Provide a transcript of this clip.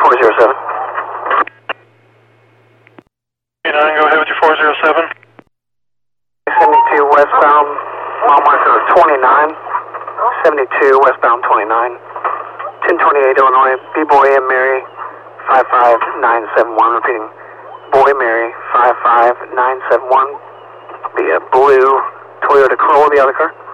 407. 9, go ahead with your 407. 72 westbound, mile marker 29. 72 westbound 29. 1028 Illinois, B-Boy and Mary 55971. Repeating, Boy Mary 55971. The blue Toyota Corolla, the other car.